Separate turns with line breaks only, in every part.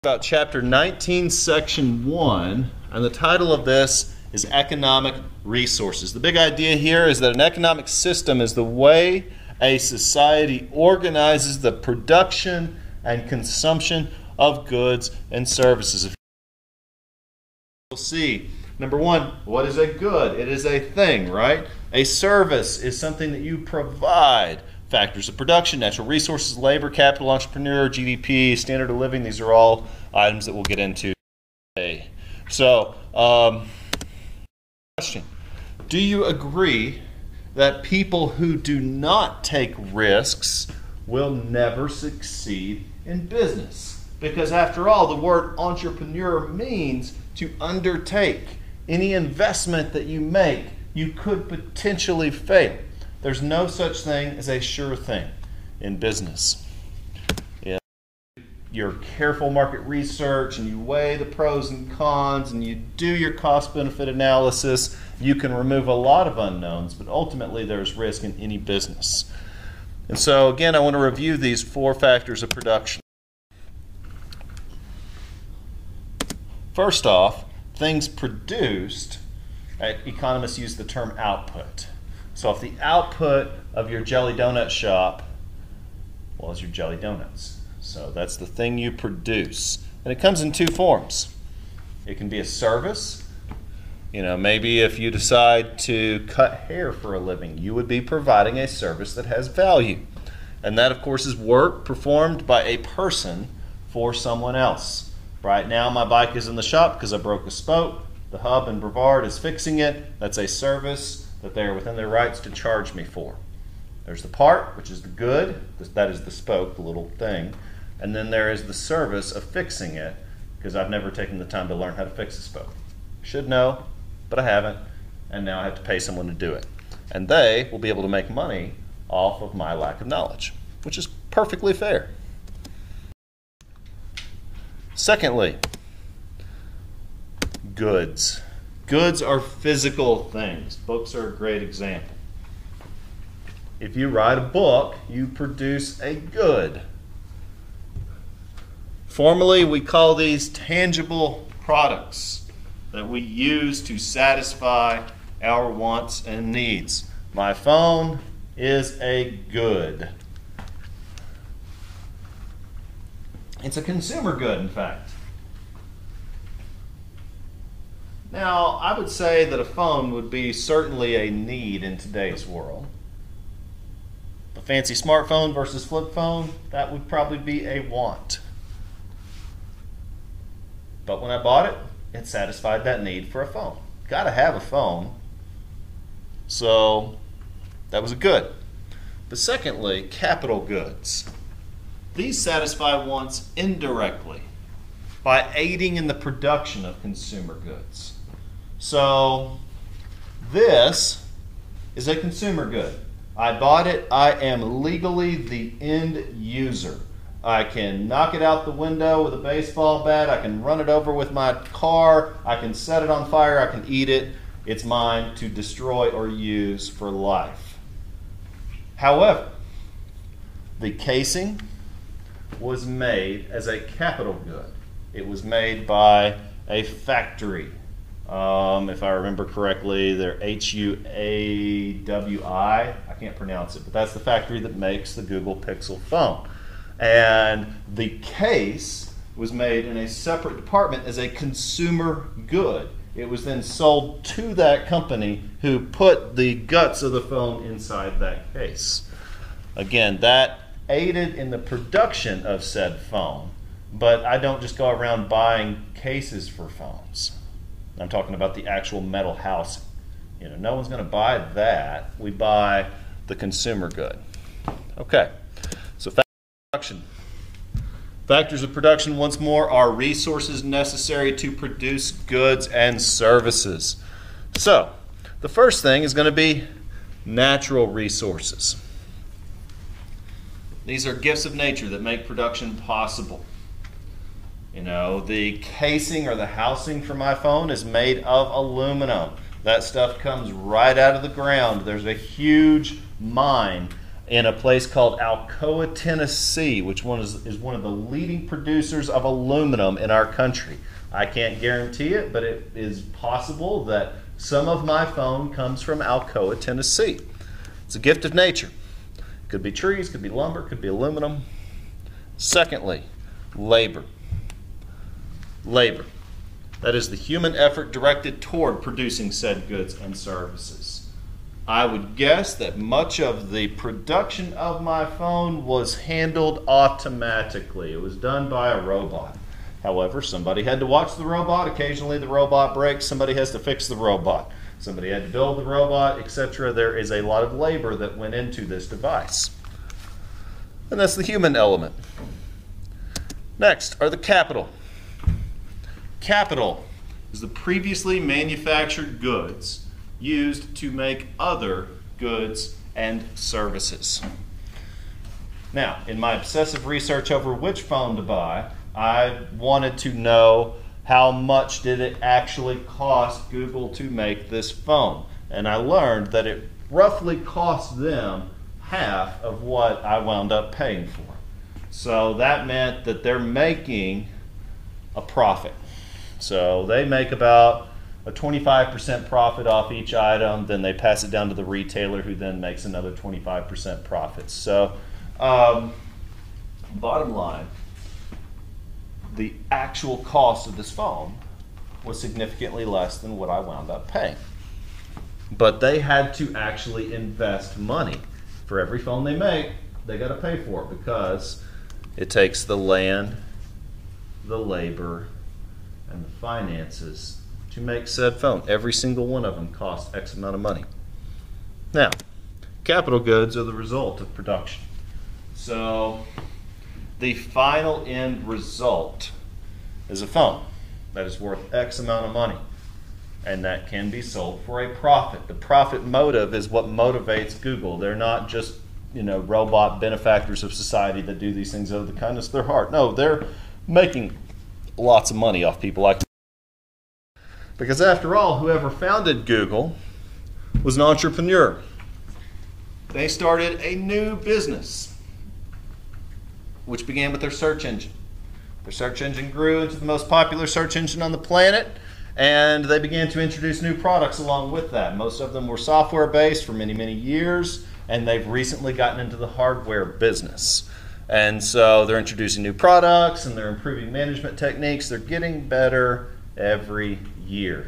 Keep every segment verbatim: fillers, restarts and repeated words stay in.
About chapter nineteen, section one, and the title of this is Economic Resources. The big idea here is that an economic system is the way a society organizes the production and consumption of goods and services. You'll see, number one, what is a good? It is a thing, right? A service is something that you provide. Factors of production, natural resources, labor, capital, entrepreneur, G D P, standard of living. These are all items that we'll get into today. So, um, question. Do you agree that people who do not take risks will never succeed in business? Because after all, the word entrepreneur means to undertake. Any investment that you make, you could potentially fail. There's no such thing as a sure thing in business. If you're careful market research and you weigh the pros and cons and you do your cost-benefit analysis, you can remove a lot of unknowns, but ultimately there's risk in any business. And so again, I want to review these four factors of production. First off, things produced, economists use the term output. So if the output of your jelly donut shop, well, is your jelly donuts. So that's the thing you produce. And it comes in two forms. It can be a service. You know, maybe if you decide to cut hair for a living, you would be providing a service that has value. And that, of course, is work performed by a person for someone else. Right now, my bike is in the shop because I broke a spoke. The hub in Brevard is fixing it. That's a service that they are within their rights to charge me for. There's the part, which is the good. That is the spoke, the little thing. And then there is the service of fixing it, because I've never taken the time to learn how to fix a spoke. Should know, but I haven't, and now I have to pay someone to do it. And they will be able to make money off of my lack of knowledge, which is perfectly fair. Secondly, goods. Goods are physical things. Books are a great example. If you write a book, you produce a good. Formally, we call these tangible products that we use to satisfy our wants and needs. My phone is a good. It's a consumer good, in fact. Now, I would say that a phone would be certainly a need in today's world. A fancy smartphone versus flip phone, that would probably be a want. But when I bought it, it satisfied that need for a phone. Gotta have a phone. So, that was a good. But secondly, capital goods. These satisfy wants indirectly by aiding in the production of consumer goods. So this is a consumer good. I bought it. I am legally the end user. I can knock it out the window with a baseball bat. I can run it over with my car. I can set it on fire. I can eat it. It's mine to destroy or use for life. However, the casing was made as a capital good. It was made by a factory. Um, if I remember correctly, they're H U A W I. I can't pronounce it, but that's the factory that makes the Google Pixel phone. And the case was made in a separate department as a consumer good. It was then sold to that company who put the guts of the phone inside that case. Again, that aided in the production of said phone, but I don't just go around buying cases for phones. I'm talking about the actual metal housing. You know, no one's going to buy that. We buy the consumer good. Okay, so factors of production. Factors of production, once more, are resources necessary to produce goods and services. So, the first thing is going to be natural resources. These are gifts of nature that make production possible. You know, the casing or the housing for my phone is made of aluminum. That stuff comes right out of the ground. There's a huge mine in a place called Alcoa, Tennessee, which one is, is one of the leading producers of aluminum in our country. I can't guarantee it, but it is possible that some of my phone comes from Alcoa, Tennessee. It's a gift of nature. Could be trees, could be lumber, could be aluminum. Secondly, labor. Labor. That is the human effort directed toward producing said goods and services. I would guess that much of the production of my phone was handled automatically. It was done by a robot. However, somebody had to watch the robot. Occasionally the robot breaks. Somebody has to fix the robot. Somebody had to build the robot, et cetera. There is a lot of labor that went into this device. And that's the human element. Next are the capital. Capital is the previously manufactured goods used to make other goods and services. Now, in my obsessive research over which phone to buy, I wanted to know how much did it actually cost Google to make this phone. And I learned that it roughly cost them half of what I wound up paying for. So that meant that they're making a profit. So they make about a twenty-five percent profit off each item, then they pass it down to the retailer who then makes another twenty-five percent profit. So um, bottom line, the actual cost of this phone was significantly less than what I wound up paying. But they had to actually invest money. For every phone they make, they got to pay for it because it takes the land, the labor, and the finances to make said phone. Every single one of them costs X amount of money. Now, capital goods are the result of production. So the final end result is a phone that is worth X amount of money, and that can be sold for a profit. The profit motive is what motivates Google. They're not just, you know, robot benefactors of society that do these things out of the kindness of their heart. No, they're making lots of money off people like that. Because after all, whoever founded Google was an entrepreneur. They started a new business, which began with their search engine. Their search engine grew into the most popular search engine on the planet, and they began to introduce new products along with that. Most of them were software-based for many, many years, and they've recently gotten into the hardware business. And so they're introducing new products, and they're improving management techniques. They're getting better every year.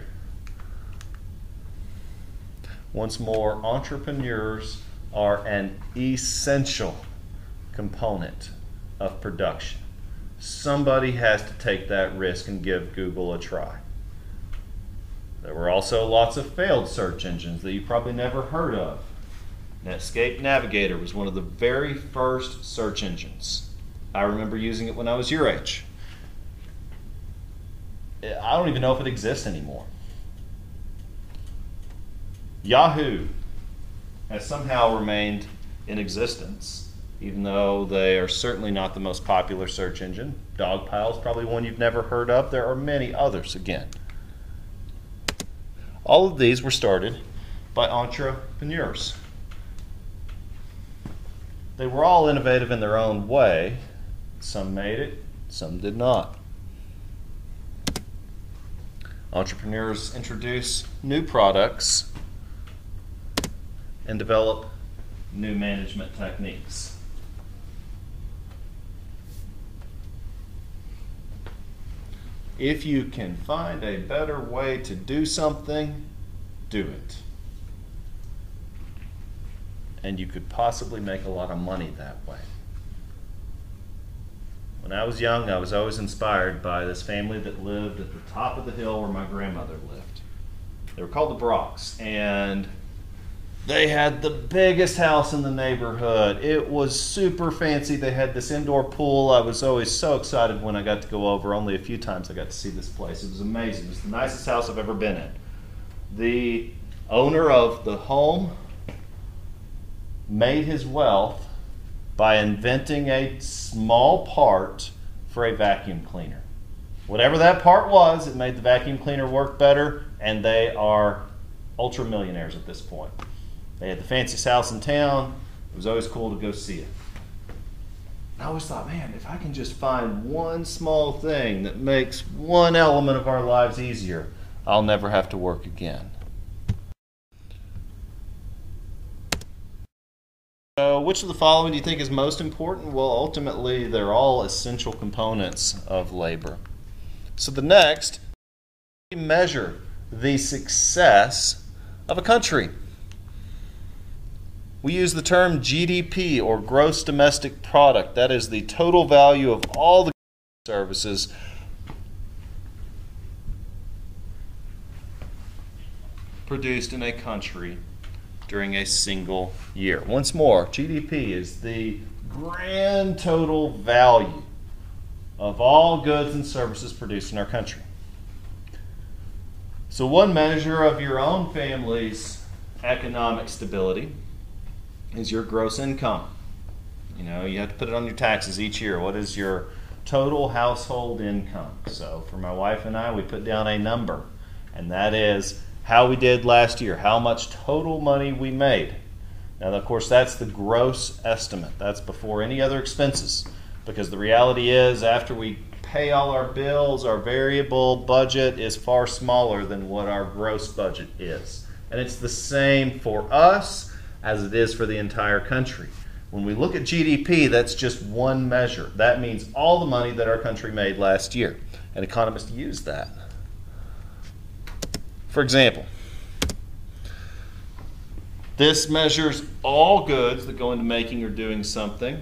Once more, entrepreneurs are an essential component of production. Somebody has to take that risk and give Google a try. There were also lots of failed search engines that you probably never heard of. Netscape Navigator was one of the very first search engines. I remember using it when I was your age. I don't even know if it exists anymore. Yahoo has somehow remained in existence, even though they are certainly not the most popular search engine. Dogpile is probably one you've never heard of. There are many others again. All of these were started by entrepreneurs. They were all innovative in their own way. Some made it, some did not. Entrepreneurs introduce new products and develop new management techniques. If you can find a better way to do something, do it. And you could possibly make a lot of money that way. When I was young, I was always inspired by this family that lived at the top of the hill where my grandmother lived. They were called the Brocks, and they had the biggest house in the neighborhood. It was super fancy. They had this indoor pool. I was always so excited when I got to go over. Only a few times I got to see this place. It was amazing. It was the nicest house I've ever been in. The owner of the home made his wealth by inventing a small part for a vacuum cleaner. Whatever that part was, it made the vacuum cleaner work better, and they are ultra millionaires at this point. They had the fanciest house in town. It was always cool to go see it. I always thought, man, if I can just find one small thing that makes one element of our lives easier, I'll never have to work again. So which of the following do you think is most important? Well, ultimately, they're all essential components of labor. So the next, we measure the success of a country. We use the term G D P, or gross domestic product. That is the total value of all the services produced in a country during a single year. Once more, G D P is the grand total value of all goods and services produced in our country. So one measure of your own family's economic stability is your gross income. You know, you have to put it on your taxes each year. What is your total household income? So for my wife and I, we put down a number, and that is how we did last year, how much total money we made. Now, of course, that's the gross estimate. That's before any other expenses, because the reality is after we pay all our bills, our variable budget is far smaller than what our gross budget is. And it's the same for us as it is for the entire country. When we look at G D P, that's just one measure. That means all the money that our country made last year. And economists use that. For example, this measures all goods that go into making or doing something.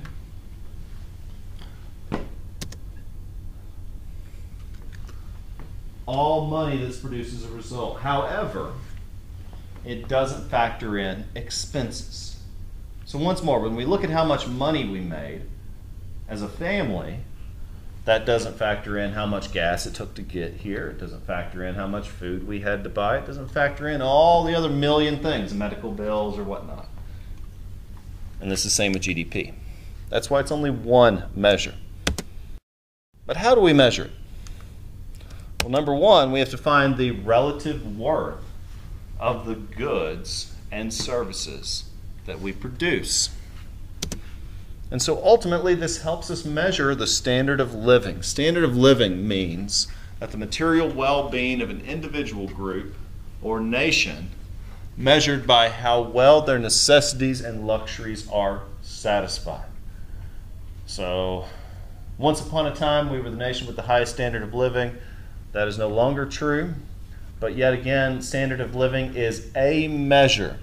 All money that's produced as a result. However, it doesn't factor in expenses. So once more, when we look at how much money we made as a family, that doesn't factor in how much gas it took to get here. It doesn't factor in how much food we had to buy. It doesn't factor in all the other million things, medical bills or whatnot. And this is the same with G D P. That's why it's only one measure. But how do we measure it? Well, number one, we have to find the relative worth of the goods and services that we produce. And so ultimately this helps us measure the standard of living. Standard of living means that the material well-being of an individual group or nation measured by how well their necessities and luxuries are satisfied. So once upon a time we were the nation with the highest standard of living. That is no longer true. But yet again, standard of living is a measure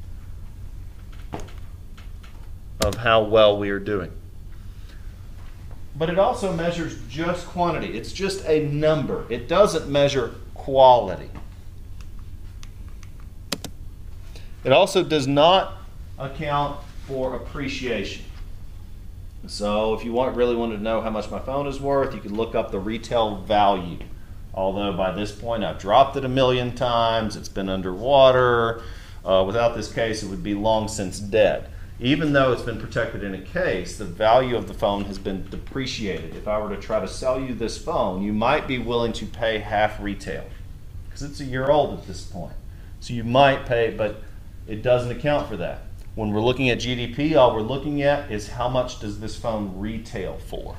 of how well we are doing. But it also measures just quantity. It's just a number. It doesn't measure quality. It also does not account for appreciation. So if you want, really wanted to know how much my phone is worth, you could look up the retail value. Although by this point I've dropped it a million times, it's been underwater. Uh, without this case, it would be long since dead. Even though it's been protected in a case, the value of the phone has been depreciated. If I were to try to sell you this phone, you might be willing to pay half retail because it's a year old at this point. So you might pay, but it doesn't account for that. When we're looking at G D P, all we're looking at is how much does this phone retail for.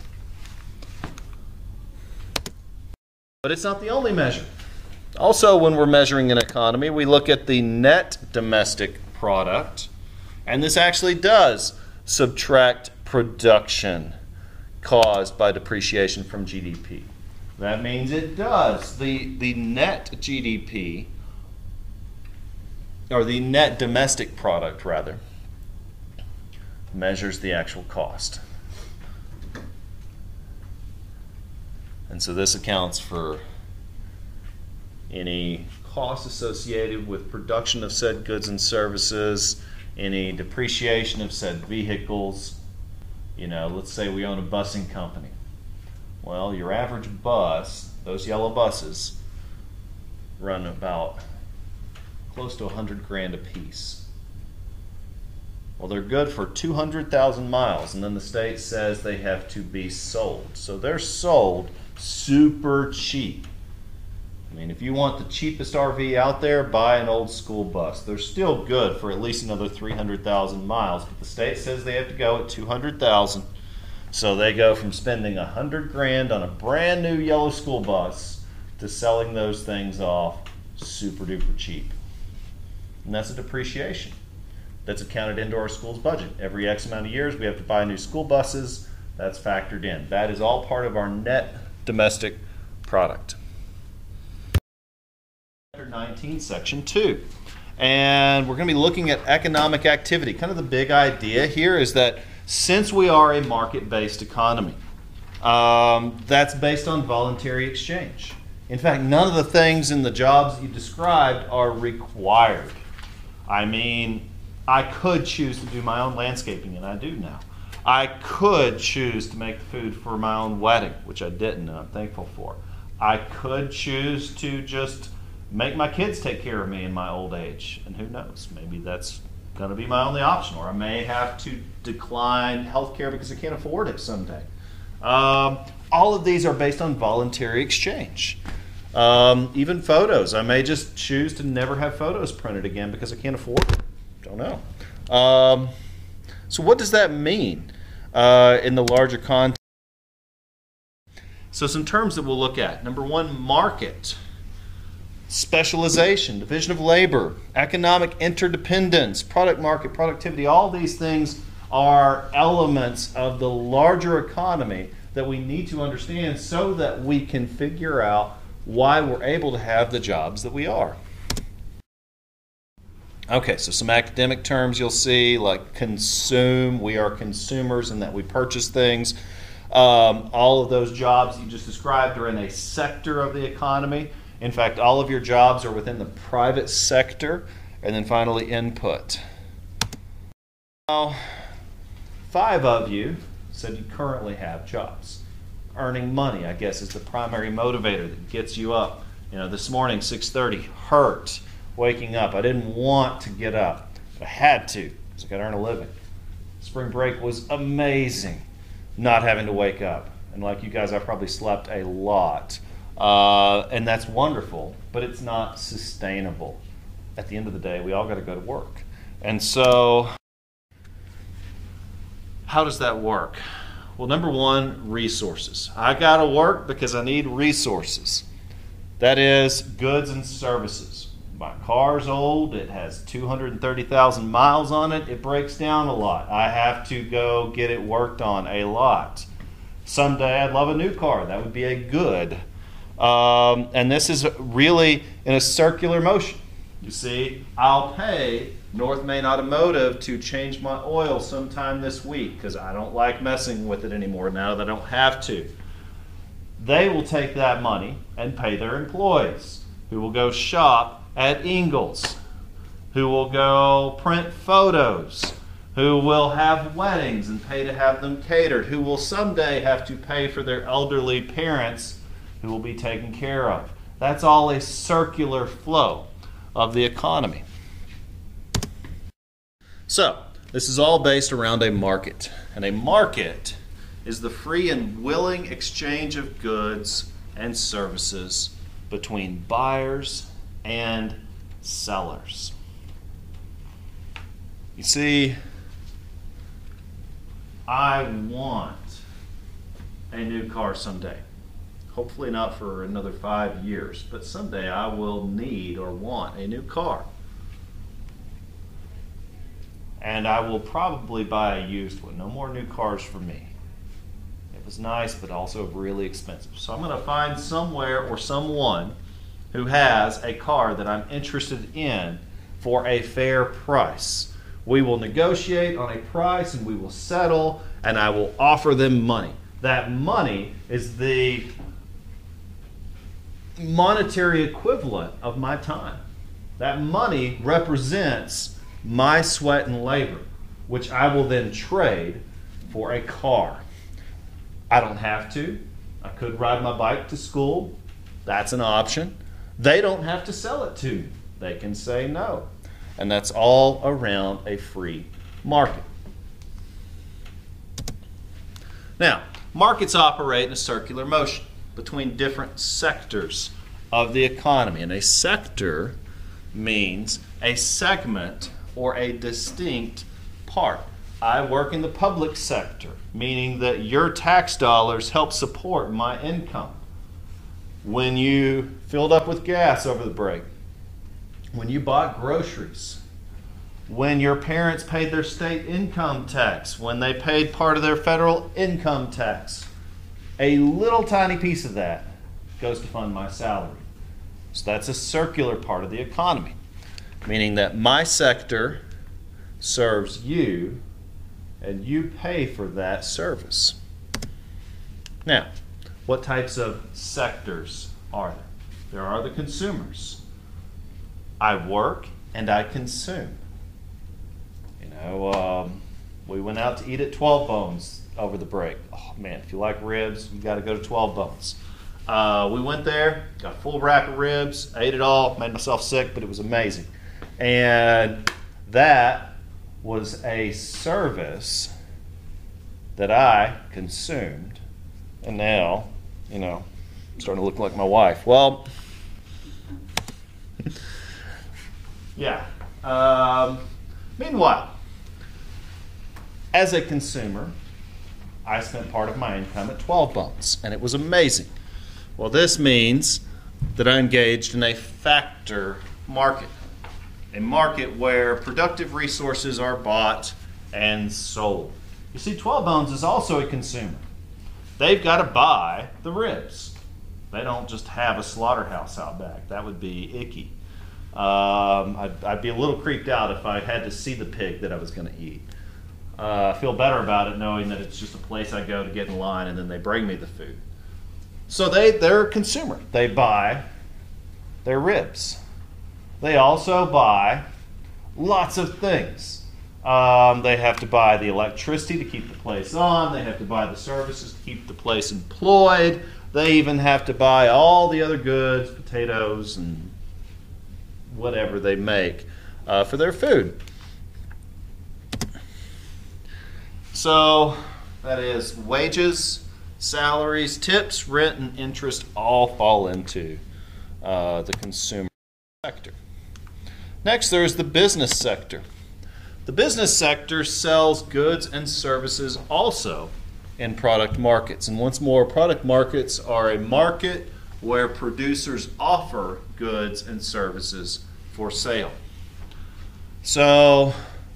But it's not the only measure. Also, when we're measuring an economy, we look at the net domestic product, and this actually does subtract production caused by depreciation from G D P. That means it does. The, the net G D P, or the net domestic product rather, measures the actual cost. And so this accounts for any costs associated with production of said goods and services, any depreciation of said vehicles. You know, let's say we own a busing company. Well, your average bus, those yellow buses, run about close to a hundred grand a piece. Well, they're good for two hundred thousand miles, and then the state says they have to be sold. So they're sold super cheap. I mean, if you want the cheapest R V out there, buy an old school bus. They're still good for at least another three hundred thousand miles, but the state says they have to go at two hundred thousand. So they go from spending a hundred grand on a brand new yellow school bus to selling those things off super duper cheap. And that's a depreciation. That's accounted into our school's budget. Every X amount of years we have to buy new school buses. That's factored in. That is all part of our net domestic product. Chapter nineteen, section two. And we're going to be looking at economic activity. Kind of the big idea here is that since we are a market-based economy, um, that's based on voluntary exchange. In fact, none of the things in the jobs that you described are required. I mean, I could choose to do my own landscaping, and I do now. I could choose to make the food for my own wedding, which I didn't, and I'm thankful for. I could choose to just make my kids take care of me in my old age, and who knows, maybe that's going to be my only option, or I may have to decline health care because I can't afford it someday. Um, all of these are based on voluntary exchange. Um, even photos. I may just choose to never have photos printed again because I can't afford it. Don't know. Um, so what does that mean uh, in the larger context? So some terms that we'll look at. Number one, market. Specialization, division of labor, economic interdependence, product market, productivity, all these things are elements of the larger economy that we need to understand so that we can figure out why we're able to have the jobs that we are. Okay, so some academic terms you'll see, like consume, we are consumers in that we purchase things. Um, all of those jobs you just described are in a sector of the economy. In fact, all of your jobs are within the private sector. And then finally, input. Now, five of you said you currently have jobs. Earning money, I guess, is the primary motivator that gets you up. You know, this morning, six thirty, hurt waking up. I didn't want to get up, but I had to because I got to earn a living. Spring break was amazing, not having to wake up. And like you guys, I probably slept a lot. Uh, and that's wonderful, but it's not sustainable. At the end of the day, we all got to go to work. And so, how does that work? Well, number one, resources. I got to work because I need resources. That is, goods and services. My car's old. It has two hundred thirty thousand miles on it. It breaks down a lot. I have to go get it worked on a lot. Someday I'd love a new car. That would be a good. Um, and this is really in a circular motion. You see, I'll pay North Main Automotive to change my oil sometime this week because I don't like messing with it anymore now that I don't have to. They will take that money and pay their employees who will go shop at Ingles, who will go print photos, who will have weddings and pay to have them catered, who will someday have to pay for their elderly parents who will be taken care of. That's all a circular flow of the economy. So, this is all based around a market. And a market is the free and willing exchange of goods and services between buyers and sellers. You see, I want a new car someday. Hopefully not for another five years, but someday I will need or want a new car. And I will probably buy a used one. No more new cars for me. It was nice, but also really expensive. So I'm going to find somewhere or someone who has a car that I'm interested in for a fair price. We will negotiate on a price and we will settle, and I will offer them money. That money is the monetary equivalent of my time. That money represents my sweat and labor, which I will then trade for a car. I don't have to. I could ride my bike to school. That's an option. They don't have to sell it to me. They can say no. And that's all around a free market. Now, markets operate in a circular motion between different sectors of the economy. And a sector means a segment or a distinct part. I work in the public sector, meaning that your tax dollars help support my income. When you filled up with gas over the break, when you bought groceries, when your parents paid their state income tax, when they paid part of their federal income tax, a little tiny piece of that goes to fund my salary. So that's a circular part of the economy, meaning that my sector serves you and you pay for that service. Now, what types of sectors are there? There are the consumers. I work and I consume. You know, um, we went out to eat at twelve Bones over the break. Oh man, if you like ribs, you got to go to twelve Bones. Uh, we went there, got a full rack of ribs, ate it all, made myself sick, but it was amazing. And that was a service that I consumed, and now, you know, I'm starting to look like my wife. Well, yeah. Um, meanwhile, as a consumer, I spent part of my income at twelve Bones, and it was amazing. Well, this means that I engaged in a factor market, a market where productive resources are bought and sold. You see, twelve Bones is also a consumer. They've got to buy the ribs. They don't just have a slaughterhouse out back. That would be icky. Um, I'd, I'd be a little creeped out if I had to see the pig that I was going to eat. Uh, I feel better about it knowing that it's just a place I go to get in line and then they bring me the food. So they, they're a consumer. They buy their ribs. They also buy lots of things. Um, they have to buy the electricity to keep the place on. They have to buy the services to keep the place employed. They even have to buy all the other goods, potatoes and whatever they make uh, for their food. So that is wages, salaries, tips, rent, and interest all fall into uh, the consumer sector. Next, there is the business sector. The business sector sells goods and services also in product markets. And once more, product markets are a market where producers offer goods and services for sale. So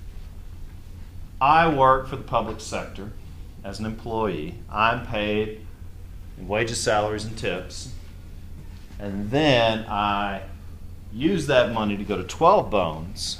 I work for the public sector as an employee. I'm paid in wages, salaries, and tips. And then I use that money to go to twelve Bones,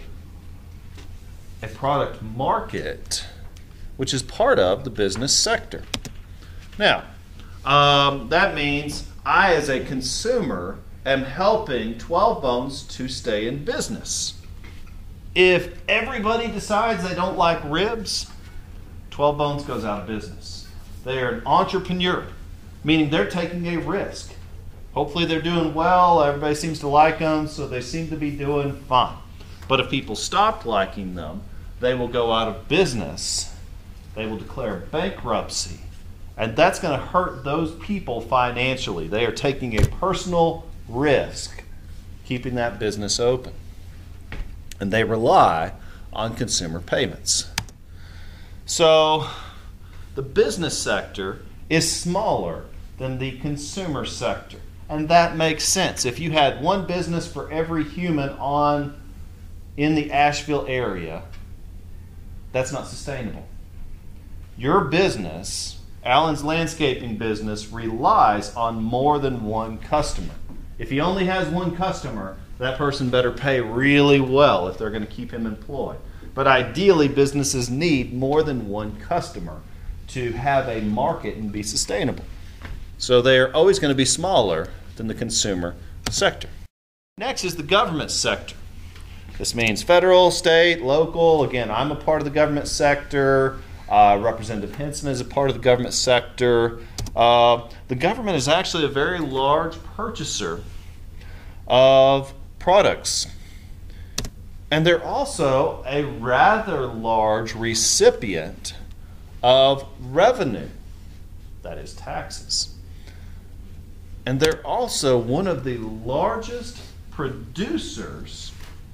a product market, which is part of the business sector. Now, um, that means I, as a consumer, am helping twelve Bones to stay in business. If everybody decides they don't like ribs, twelve Bones goes out of business. They are an entrepreneur, meaning they're taking a risk. Hopefully they're doing well, everybody seems to like them, so they seem to be doing fine. But if people stop liking them, they will go out of business. They will declare bankruptcy. And that's going to hurt those people financially. They are taking a personal risk keeping that business open. And they rely on consumer payments. So the business sector is smaller than the consumer sector. And that makes sense. If you had one business for every human on in the Asheville area, that's not sustainable. Your business, Allen's landscaping business, relies on more than one customer. If he only has one customer, that person better pay really well if they're going to keep him employed. But ideally, businesses need more than one customer to have a market and be sustainable. So they are always going to be smaller than the consumer sector. Next is the government sector. This means federal, state, local. Again, I'm a part of the government sector. Uh, Representative Henson is a part of the government sector. Uh, the government is actually a very large purchaser of products. And they're also a rather large recipient of revenue, that is taxes. And they're also one of the largest producers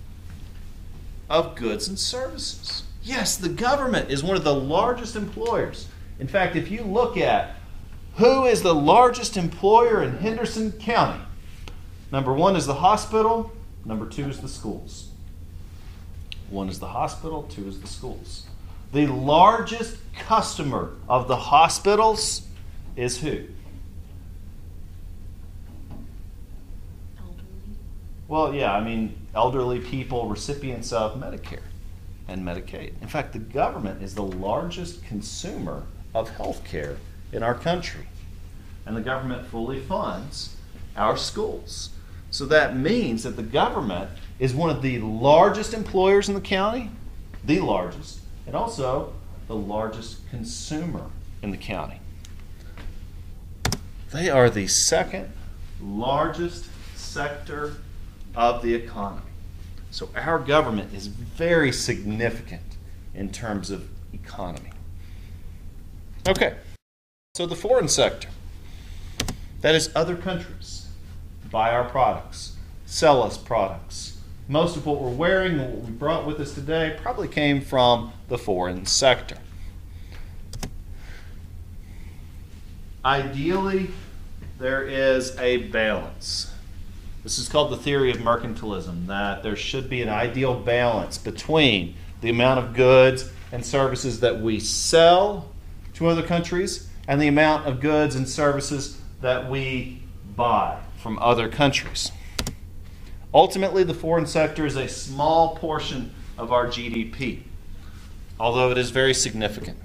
of goods and services. Yes, the government is one of the largest employers. In fact, if you look at who is the largest employer in Henderson County, number one is the hospital, number two is the schools. One is the hospital, two is the schools. The largest customer of the hospitals is who?
Elderly.
Well, yeah, I mean, elderly people, recipients of Medicare and Medicaid. In fact, the government is the largest consumer of health care in our country. And the government fully funds our schools. So that means that the government is one of the largest employers in the county, the largest, and also the largest consumer in the county. They are the second largest sector of the economy. So our government is very significant in terms of economy. Okay, so the foreign sector, that is other countries buy our products, sell us products. Most of what we're wearing and what we brought with us today probably came from the foreign sector. Ideally, there is a balance. This is called the theory of mercantilism, that there should be an ideal balance between the amount of goods and services that we sell to other countries and the amount of goods and services that we buy from other countries. Ultimately, the foreign sector is a small portion of our G D P, although it is very significant.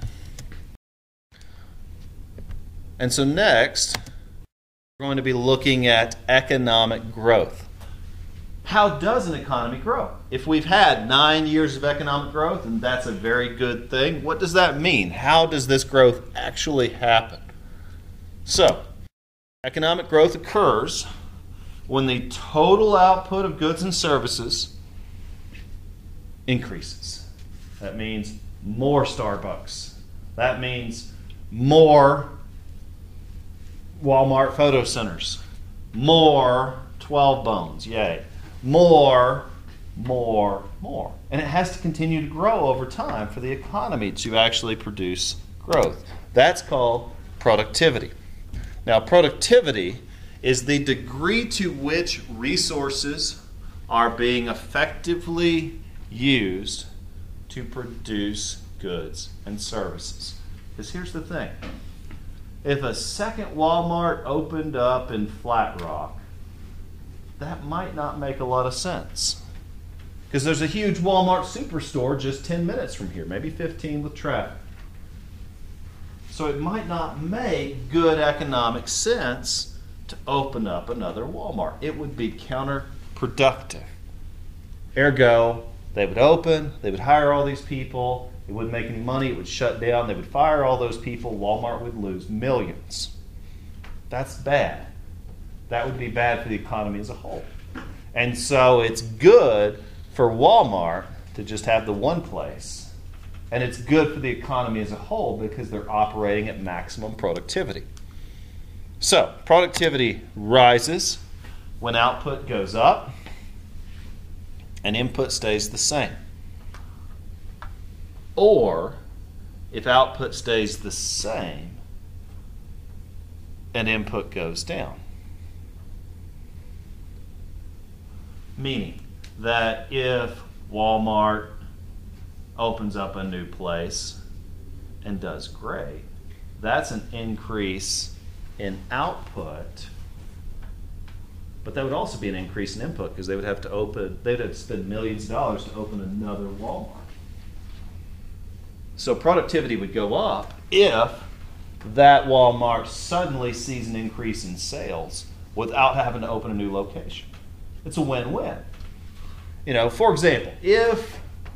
And so next, we're going to be looking at economic growth. How does an economy grow? If we've had nine years of economic growth, and that's a very good thing, what does that mean? How does this growth actually happen? So, economic growth occurs when the total output of goods and services increases. That means more Starbucks. That means more Walmart photo centers. More twelve bones. Yay. More, more, more. And it has to continue to grow over time for the economy to actually produce growth. That's called productivity. Now, productivity is the degree to which resources are being effectively used to produce goods and services. Because here's the thing. If a second Walmart opened up in Flat Rock, that might not make a lot of sense. Because there's a huge Walmart superstore just ten minutes from here, maybe fifteen with traffic. So it might not make good economic sense to open up another Walmart. It would be counterproductive. Ergo, they would open, they would hire all these people, it wouldn't make any money, it would shut down, they would fire all those people, Walmart would lose millions. That's bad. That would be bad for the economy as a whole. And so it's good for Walmart to just have the one place, and it's good for the economy as a whole because they're operating at maximum productivity. So, productivity rises when output goes up and input stays the same. Or, if output stays the same and input goes down. Meaning that if Walmart opens up a new place and does great, that's an increase in output, but that would also be an increase in input because they would have to open, they'd have to spend millions of dollars to open another Walmart. So productivity would go up if that Walmart suddenly sees an increase in sales without having to open a new location. It's a win-win. You know, for example, if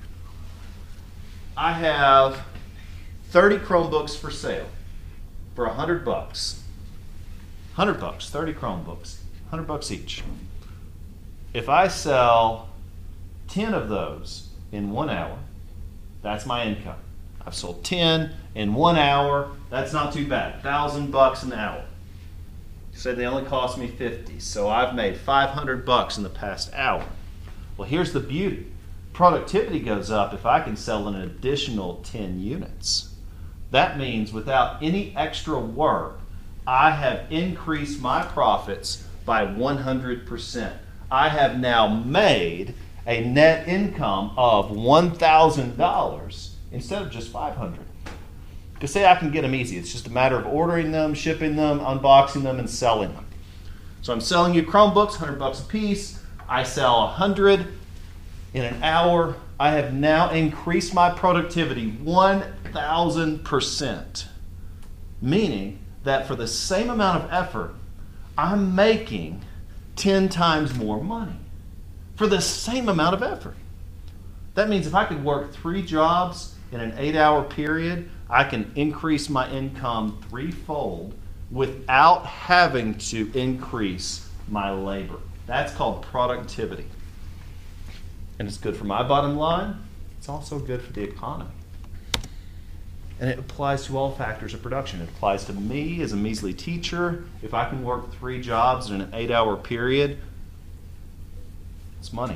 I have thirty Chromebooks for sale for a hundred bucks, hundred bucks, thirty Chromebooks, hundred bucks each. If I sell ten of those in one hour, that's my income. I've sold ten in one hour. That's not too bad. Thousand bucks an hour. Say they only cost me fifty, so I've made five hundred bucks in the past hour. Well, here's the beauty. Productivity goes up if I can sell an additional ten units. That means without any extra work, I have increased my profits by one hundred percent. I have now made a net income of one thousand dollars instead of just five hundred dollars. Because say I can get them easy. It's just a matter of ordering them, shipping them, unboxing them, and selling them. So I'm selling you Chromebooks, one hundred bucks a piece. I sell one hundred in an hour. I have now increased my productivity one thousand percent. Meaning that for the same amount of effort, I'm making ten times more money for the same amount of effort. That means if I could work three jobs in an eight-hour period, I can increase my income threefold without having to increase my labor. That's called productivity. And it's good for my bottom line. It's also good for the economy. And it applies to all factors of production. It applies to me as a measly teacher. If I can work three jobs in an eight-hour period, it's money.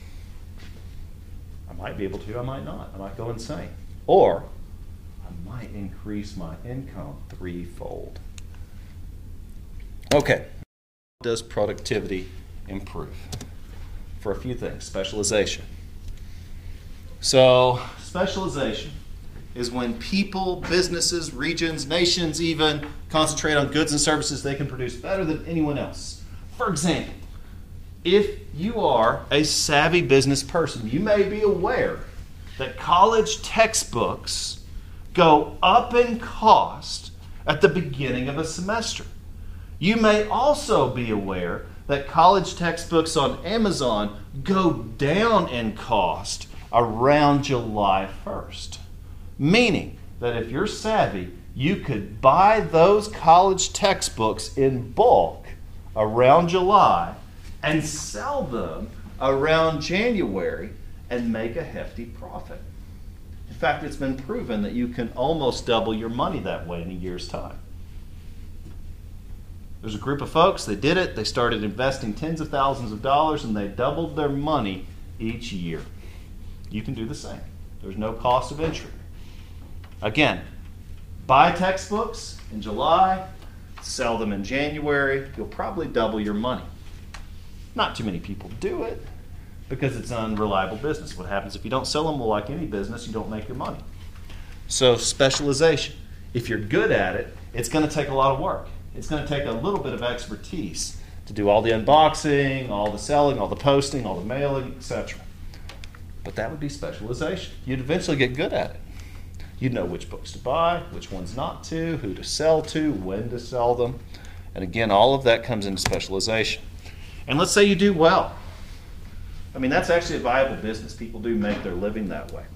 I might be able to, I might not. I might go insane. Or I might increase my income threefold. Okay. Does productivity improve? For a few things. Specialization. So, specialization is when people, businesses, regions, nations even concentrate on goods and services they can produce better than anyone else. For example, if you are a savvy business person, you may be aware that college textbooks go up in cost at the beginning of a semester. You may also be aware that college textbooks on Amazon go down in cost around July first. Meaning that if you're savvy, you could buy those college textbooks in bulk around July and sell them around January and make a hefty profit. In fact, it's been proven that you can almost double your money that way in a year's time. There's a group of folks, they did it, they started investing tens of thousands of dollars and they doubled their money each year. You can do the same. There's no cost of entry. Again, buy textbooks in July, sell them in January, you'll probably double your money. Not too many people do it because it's an unreliable business. What happens if you don't sell them? Well, like any business, you don't make your money. So specialization. If you're good at it, it's going to take a lot of work. It's going to take a little bit of expertise to do all the unboxing, all the selling, all the posting, all the mailing, et cetera. But that would be specialization. You'd eventually get good at it. You'd know which books to buy, which ones not to, who to sell to, when to sell them. And again, all of that comes into specialization. And let's say you do well. I mean, that's actually a viable business. People do make their living that way.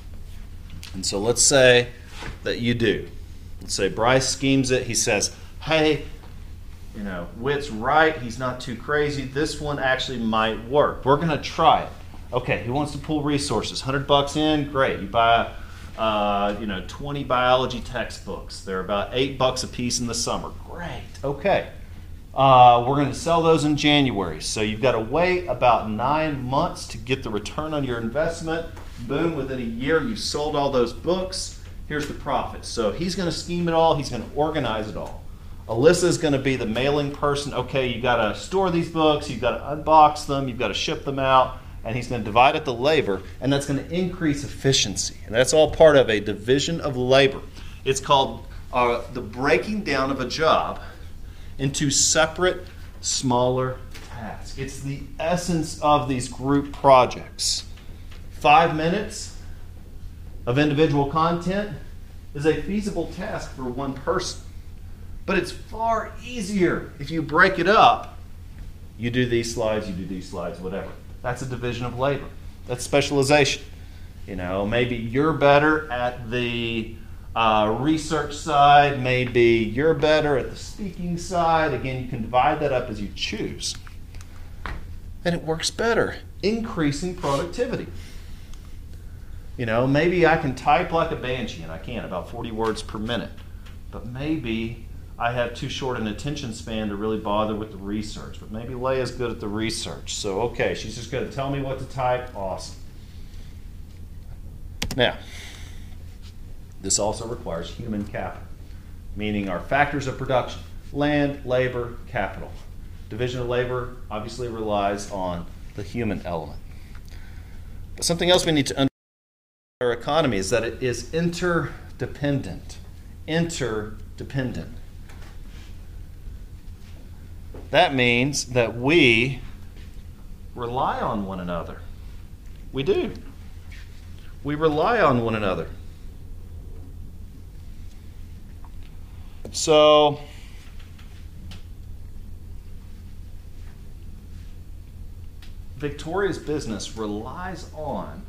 And so let's say that you do. Let's say Bryce schemes it. He says, hey, you know, Whit's right. He's not too crazy. This one actually might work. We're going to try it. Okay, who wants to pool resources? one hundred bucks in? Great. You buy Uh, you know, twenty biology textbooks. They're about eight bucks a piece in the summer. Great. Okay. Uh, we're going to sell those in January. So you've got to wait about nine months to get the return on your investment. Boom, within a year you've sold all those books. Here's the profit. So he's going to scheme it all. He's going to organize it all. Alyssa's going to be the mailing person. Okay, you've got to store these books. You've got to unbox them. You've got to ship them out. And he's going to divide up the labor, and that's going to increase efficiency. And that's all part of a division of labor. It's called uh, the breaking down of a job into separate, smaller tasks. It's the essence of these group projects. Five minutes of individual content is a feasible task for one person. But it's far easier if you break it up. You do these slides, you do these slides, whatever. That's a division of labor. That's specialization. You know, maybe you're better at the uh, research side. Maybe you're better at the speaking side. Again, you can divide that up as you choose. And it works better, increasing productivity. You know, maybe I can type like a banshee, and I can, about forty words per minute. But maybe I have too short an attention span to really bother with the research, but maybe Leia's good at the research. So, okay, she's just going to tell me what to type. Awesome. Now, this also requires human capital, meaning our factors of production: land, labor, capital. Division of labor obviously relies on the human element. But something else we need to understand about our economy is that it is interdependent. Interdependent. That means that we rely on one another. We do. We rely on one another. So, Victoria's business relies on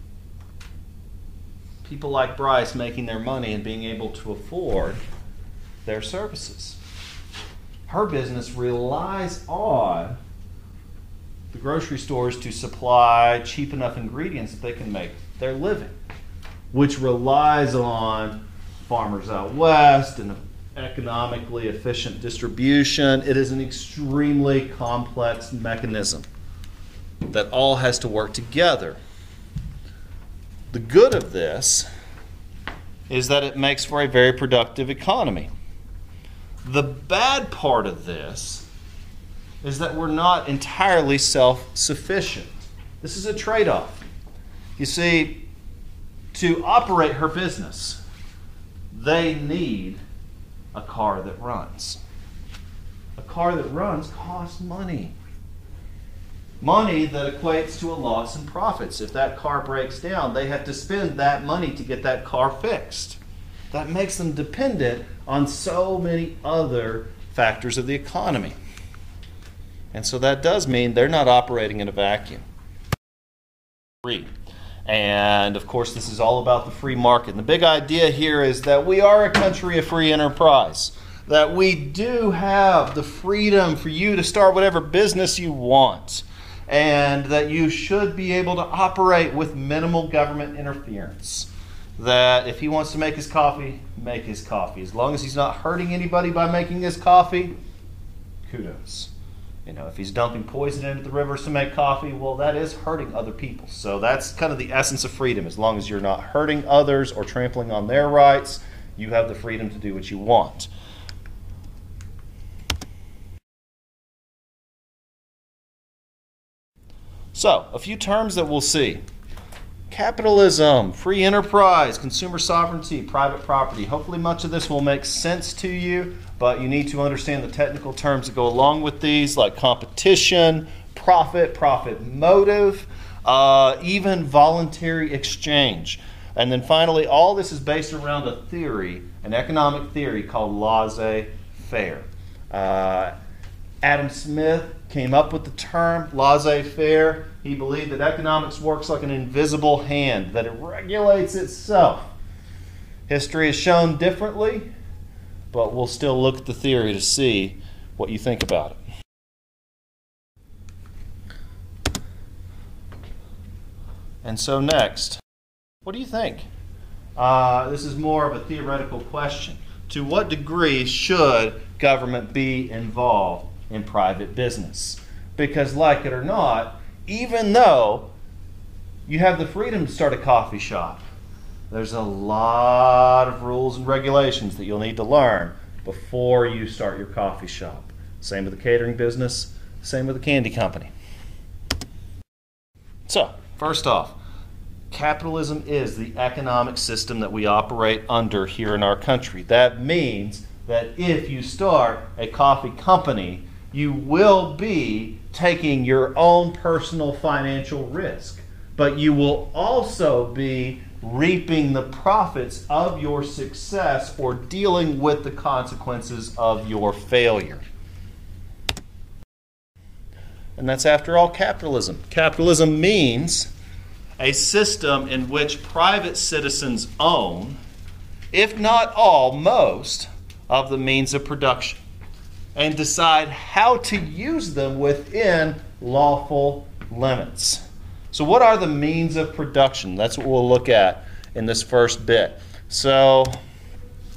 people like Bryce making their money and being able to afford their services. Her business relies on the grocery stores to supply cheap enough ingredients that they can make their living, which relies on farmers out west and economically efficient distribution. It is an extremely complex mechanism that all has to work together. The good of this is that it makes for a very productive economy. The bad part of this is that we're not entirely self-sufficient. This is a trade-off. You see, to operate her business, they need a car that runs. A car that runs costs money. Money that equates to a loss in profits. If that car breaks down, they have to spend that money to get that car fixed. That makes them dependent on so many other factors of the economy. And so that does mean they're not operating in a vacuum. Free. And of course, this is all about the free market. And the big idea here is that we are a country of free enterprise. That we do have the freedom for you to start whatever business you want. And that you should be able to operate with minimal government interference. That if he wants to make his coffee, make his coffee. As long as he's not hurting anybody by making his coffee, kudos. You know, if he's dumping poison into the rivers to make coffee, well, that is hurting other people. So that's kind of the essence of freedom. As long as you're not hurting others or trampling on their rights, you have the freedom to do what you want. So, a few terms that we'll see. Capitalism, free enterprise, consumer sovereignty, private property. Hopefully much of this will make sense to you, but you need to understand the technical terms that go along with these, like competition, profit, profit motive, uh, even voluntary exchange. And then finally, all this is based around a theory, an economic theory called laissez-faire. Uh, Adam Smith came up with the term laissez-faire. He believed that economics works like an invisible hand, that it regulates itself. History has shown differently, but we'll still look at the theory to see what you think about it. And so next, what do you think? Uh, this is more of a theoretical question. To what degree should government be involved in private business? Because like it or not, even though you have the freedom to start a coffee shop, there's a lot of rules and regulations that you'll need to learn before you start your coffee shop. Same with the catering business, same with the candy company. So, first off, capitalism is the economic system that we operate under here in our country. That means that if you start a coffee company, you will be taking your own personal financial risk, but you will also be reaping the profits of your success or dealing with the consequences of your failure. And that's, after all, capitalism. Capitalism means a system in which private citizens own, if not all, most of the means of production, and decide how to use them within lawful limits. So what are the means of production? That's what we'll look at in this first bit. So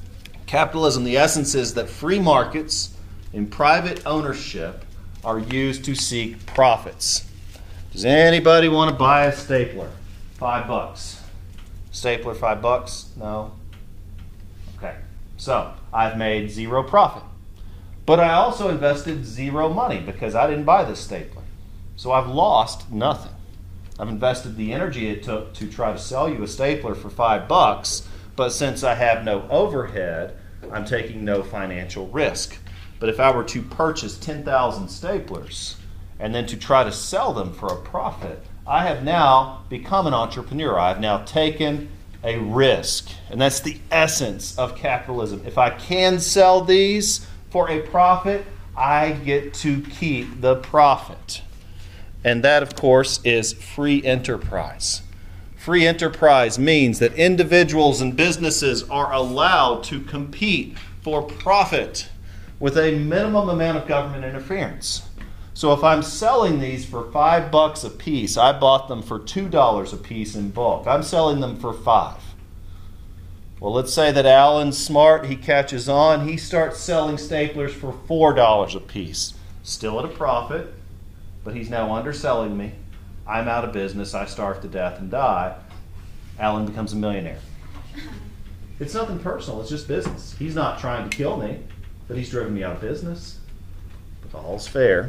Capitalism, the essence is that free markets in private ownership are used to seek profits. Does anybody want to buy a stapler? Five bucks. Stapler, five bucks? No? Okay. So, I've made zero profit. But I also invested zero money because I didn't buy this stapler. So I've lost nothing. I've invested the energy it took to try to sell you a stapler for five bucks, but since I have no overhead, I'm taking no financial risk. But if I were to purchase ten thousand staplers and then to try to sell them for a profit, I have now become an entrepreneur. I've now taken a risk. And that's the essence of capitalism. If I can sell these for a profit, I get to keep the profit. And that, of course, is free enterprise. Free enterprise means that individuals and businesses are allowed to compete for profit with a minimum amount of government interference. So if I'm selling these for five bucks a piece, I bought them for two dollars a piece in bulk. I'm selling them for five. Well, let's say that Alan's smart, he catches on, he starts selling staplers for four dollars a piece. Still at a profit, but he's now underselling me. I'm out of business, I starve to death and die. Alan becomes a millionaire. It's nothing personal, it's just business. He's not trying to kill me, but he's driven me out of business. But all's fair,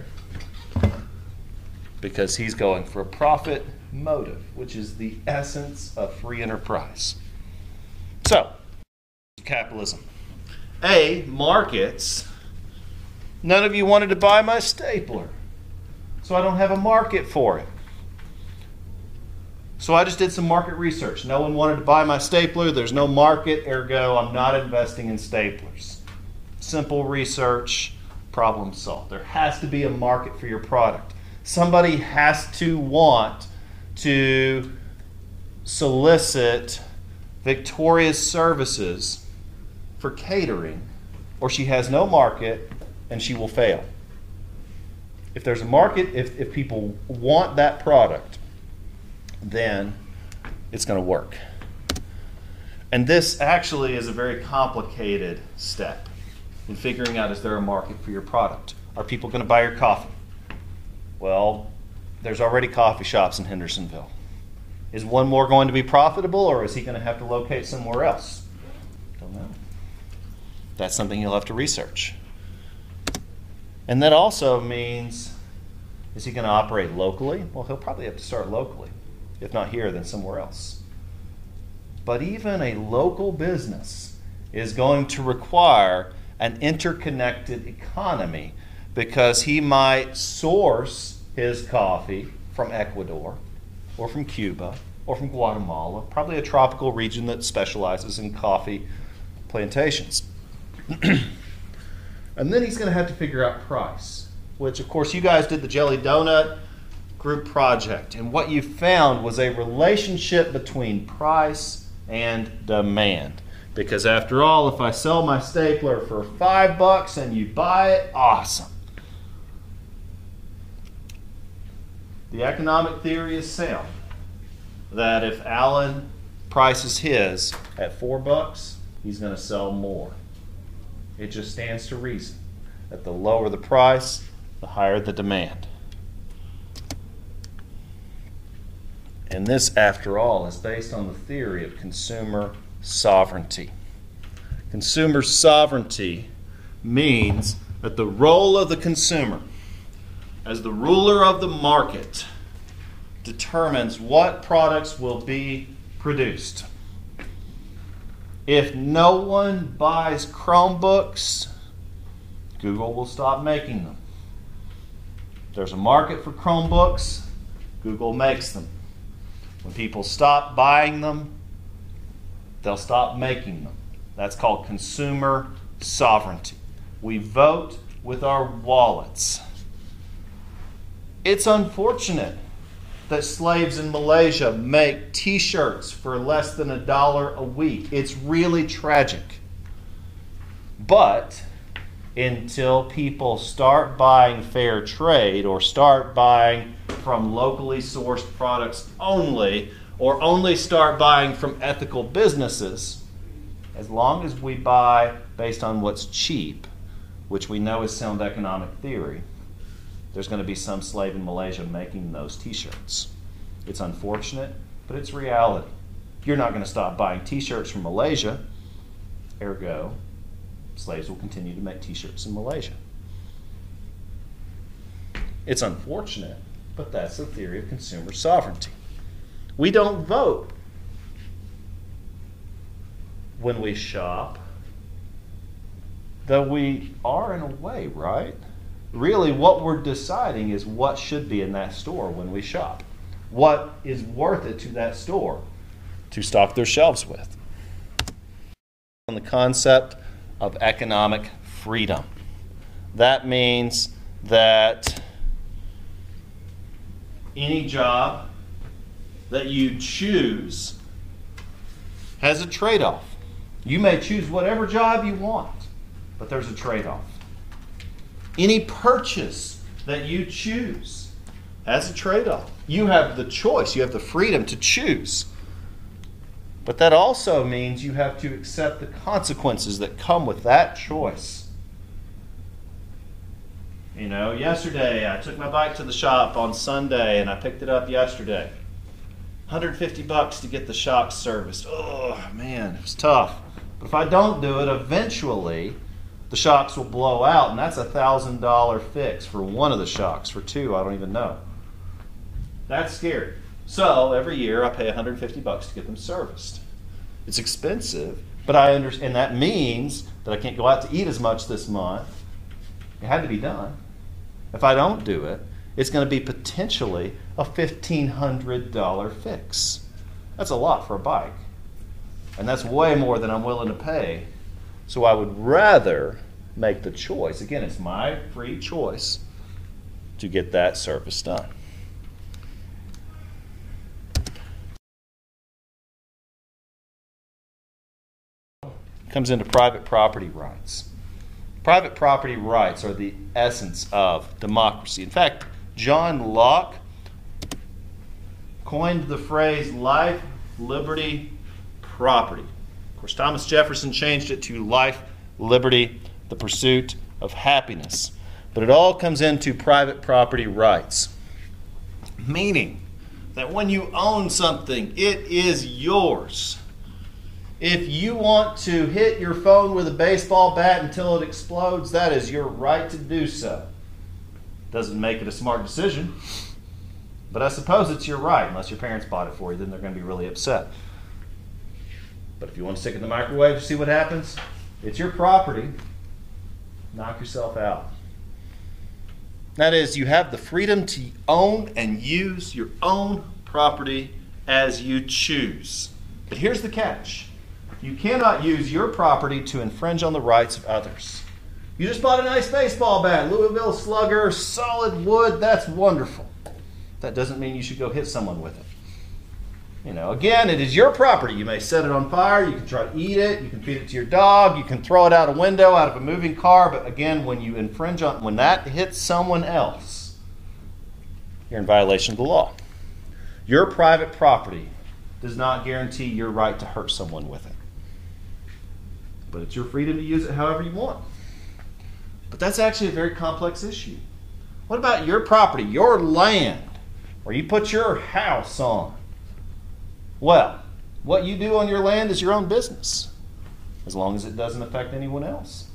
because he's going for a profit motive, which is the essence of free enterprise. So, capitalism. A, markets. None of you wanted to buy my stapler, so I don't have a market for it. So I just did some market research. No one wanted to buy my stapler. There's no market, ergo I'm not investing in staplers. Simple research, problem solved. There has to be a market for your product. Somebody has to want to solicit Victoria's services for catering, or she has no market and she will fail. If there's a market, if, if people want that product, then it's going to work. And this actually is a very complicated step in figuring out, is there a market for your product? Are people going to buy your coffee? Well, there's already coffee shops in Hendersonville. Is one more going to be profitable, or is he going to have to locate somewhere else? Don't know. That's something you'll have to research. And that also means, is he going to operate locally? Well, he'll probably have to start locally. If not here, then somewhere else. But even a local business is going to require an interconnected economy, because he might source his coffee from Ecuador or from Cuba or from Guatemala, probably a tropical region that specializes in coffee plantations. And then he's going to have to figure out price, which, of course, you guys did the Jelly Donut Group project, and what you found was a relationship between price and demand. Because after all, if I sell my stapler for five bucks and you buy it, awesome. The economic theory is sound, that if Alan prices his at four bucks, he's going to sell more. It just stands to reason that the lower the price, the higher the demand. And this, after all, is based on the theory of consumer sovereignty. Consumer sovereignty means that the role of the consumer as the ruler of the market determines what products will be produced. If no one buys Chromebooks, Google will stop making them. If there's a market for Chromebooks, Google makes them. When people stop buying them, they'll stop making them. That's called consumer sovereignty. We vote with our wallets. It's unfortunate that slaves in Malaysia make t-shirts for less than a dollar a week. It's really tragic. But until people start buying fair trade or start buying from locally sourced products only, or only start buying from ethical businesses, as long as we buy based on what's cheap, which we know is sound economic theory, there's going to be some slave in Malaysia making those t-shirts. It's unfortunate, but it's reality. You're not going to stop buying t-shirts from Malaysia, ergo, slaves will continue to make t-shirts in Malaysia. It's unfortunate, but that's the theory of consumer sovereignty. We don't vote when we shop, though we are in a way, right? Really, what we're deciding is what should be in that store when we shop. What is worth it to that store to stock their shelves with. On the concept of economic freedom. That means that any job that you choose has a trade-off. You may choose whatever job you want, but there's a trade-off. Any purchase that you choose has a trade-off. You have the choice. You have the freedom to choose. But that also means you have to accept the consequences that come with that choice. You know, yesterday I took my bike to the shop on Sunday and I picked it up yesterday. one hundred fifty bucks to get the shocks serviced. Oh, man, it was tough. But if I don't do it, eventually the shocks will blow out, and that's a one thousand dollars fix for one of the shocks. For two, I don't even know. That's scary. So every year I pay one hundred fifty bucks to get them serviced. It's expensive, but I understand, and that means that I can't go out to eat as much this month. It had to be done. If I don't do it, it's going to be potentially a fifteen hundred dollars fix. That's a lot for a bike. And that's way more than I'm willing to pay. So I would rather make the choice. Again, it's my free choice to get that service done. Comes into private property rights. Private property rights are the essence of democracy. In fact, John Locke coined the phrase life, liberty, property. Of course, Thomas Jefferson changed it to life, liberty, the pursuit of happiness. But it all comes into private property rights, meaning that when you own something, it is yours. If you want to hit your phone with a baseball bat until it explodes, that is your right to do so. Doesn't make it a smart decision, but I suppose it's your right, unless your parents bought it for you, then they're going to be really upset. But if you want to stick it in the microwave to see what happens, it's your property. Knock yourself out. That is, you have the freedom to own and use your own property as you choose. But here's the catch. You cannot use your property to infringe on the rights of others. You just bought a nice baseball bat, Louisville Slugger, solid wood, that's wonderful. That doesn't mean you should go hit someone with it. You know, again, it is your property. You may set it on fire, you can try to eat it, you can feed it to your dog, you can throw it out a window, out of a moving car, but again, when you infringe on, when that hits someone else, you're in violation of the law. Your private property does not guarantee your right to hurt someone with it. But it's your freedom to use it however you want. But that's actually a very complex issue. What about your property, your land, where you put your house on? Well, what you do on your land is your own business, as long as it doesn't affect anyone else.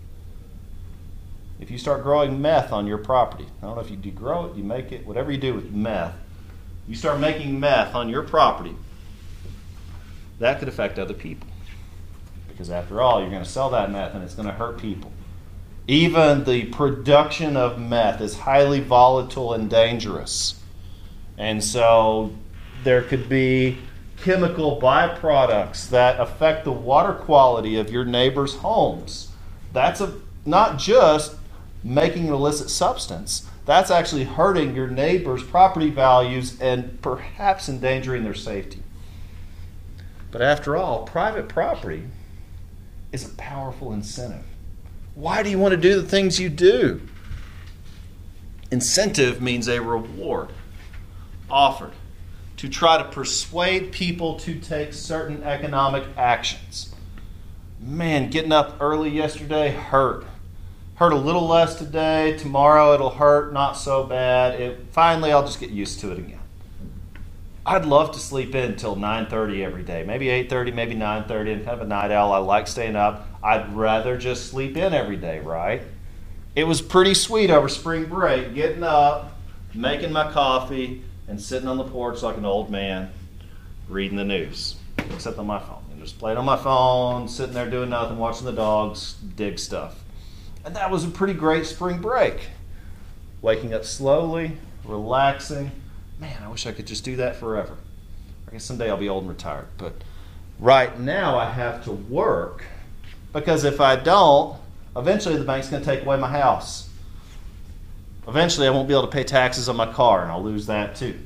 If you start growing meth on your property, I don't know if you do grow it, you make it, whatever you do with meth, you start making meth on your property, that could affect other people. Because after all, you're going to sell that meth and it's going to hurt people. Even the production of meth is highly volatile and dangerous. And so there could be chemical byproducts that affect the water quality of your neighbor's homes. That's a, not just making an illicit substance. That's actually hurting your neighbor's property values and perhaps endangering their safety. But after all, private property is a powerful incentive. Why do you want to do the things you do? Incentive means a reward offered to try to persuade people to take certain economic actions. Man, getting up early yesterday hurt. Hurt a little less today. Tomorrow it'll hurt, not so bad. It, finally, I'll just get used to it again. I'd love to sleep in until nine thirty every day. Maybe eight thirty, maybe nine thirty. I'm kind of a night owl. I like staying up. I'd rather just sleep in every day, right? It was pretty sweet over spring break, getting up, making my coffee, and sitting on the porch like an old man, reading the news, except on my phone. And just playing on my phone, sitting there doing nothing, watching the dogs dig stuff. And that was a pretty great spring break. Waking up slowly, relaxing. Man, I wish I could just do that forever. I guess someday I'll be old and retired. But right now I have to work, because if I don't, eventually the bank's going to take away my house. Eventually I won't be able to pay taxes on my car, and I'll lose that too.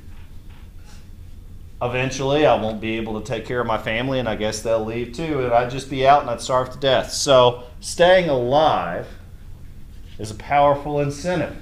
Eventually I won't be able to take care of my family, and I guess they'll leave too, and I'd just be out and I'd starve to death. So staying alive is a powerful incentive.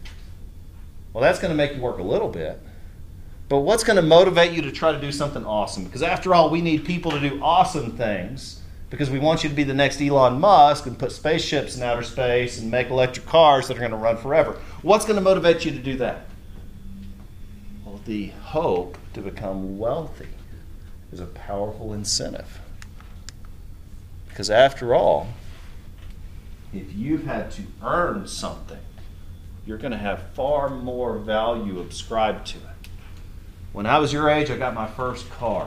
Well, that's going to make you work a little bit. But what's going to motivate you to try to do something awesome? Because after all, we need people to do awesome things, because we want you to be the next Elon Musk and put spaceships in outer space and make electric cars that are going to run forever. What's going to motivate you to do that? Well, the hope to become wealthy is a powerful incentive. Because after all, if you've had to earn something, you're going to have far more value ascribed to it. When I was your age, I got my first car.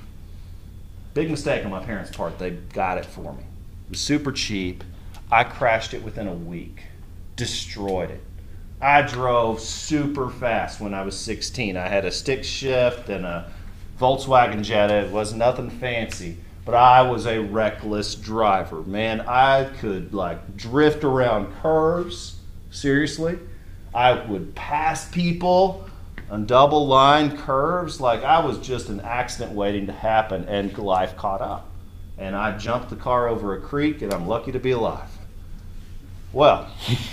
Big mistake on my parents' part. They got it for me. It was super cheap. I crashed it within a week. Destroyed it. I drove super fast when I was sixteen. I had a stick shift and a Volkswagen Jetta. It was nothing fancy, but I was a reckless driver. Man, I could like drift around curves. Seriously. I would pass people on double line curves. Like I was just an accident waiting to happen, and life caught up. And I jumped the car over a creek, and I'm lucky to be alive. Well,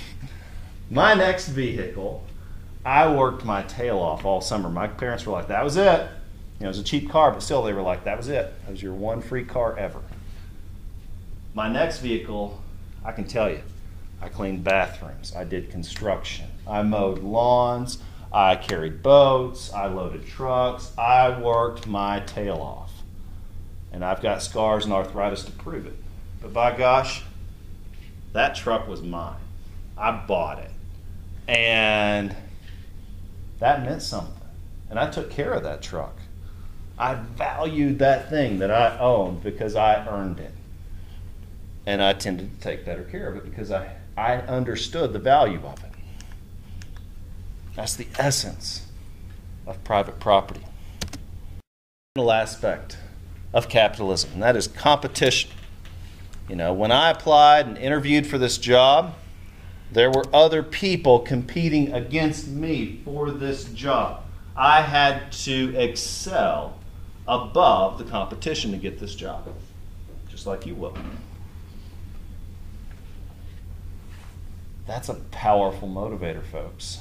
my next vehicle, I worked my tail off all summer. My parents were like, that was it. You know, it was a cheap car, but still they were like, that was it. That was your one free car ever. My next vehicle, I can tell you, I cleaned bathrooms. I did construction. I mowed lawns. I carried boats. I loaded trucks. I worked my tail off. And I've got scars and arthritis to prove it. But by gosh, that truck was mine. I bought it. And that meant something. And I took care of that truck. I valued that thing that I owned because I earned it. And I tended to take better care of it because I, I understood the value of it. That's the essence of private property. Final aspect of capitalism, and that is competition. You know, when I applied and interviewed for this job, there were other people competing against me for this job. I had to excel above the competition to get this job, just like you will. That's a powerful motivator, folks.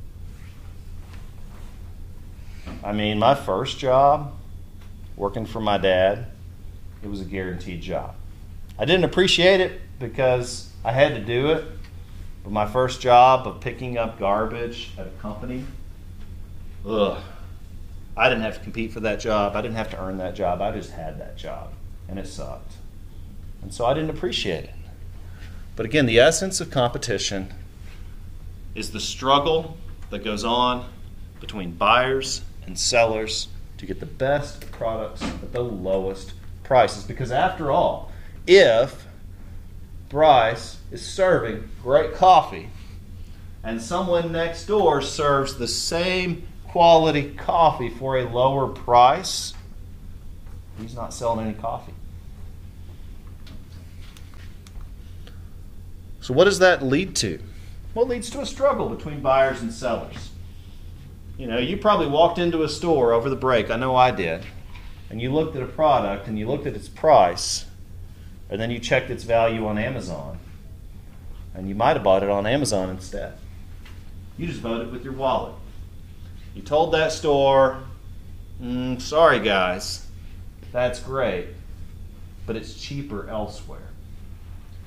I mean, my first job, working for my dad, it was a guaranteed job. I didn't appreciate it because I had to do it, but my first job of picking up garbage at a company, ugh, I didn't have to compete for that job. I didn't have to earn that job. I just had that job, and it sucked. And so I didn't appreciate it. But again, the essence of competition is the struggle that goes on between buyers and sellers to get the best products at the lowest prices. Because after all, if Bryce is serving great coffee and someone next door serves the same quality coffee for a lower price, he's not selling any coffee. So what does that lead to? Well, it leads to a struggle between buyers and sellers. You know, you probably walked into a store over the break, I know I did, and you looked at a product and you looked at its price, and then you checked its value on Amazon, and you might have bought it on Amazon instead. You just voted with your wallet. You told that store, mm, sorry guys, that's great, but it's cheaper elsewhere.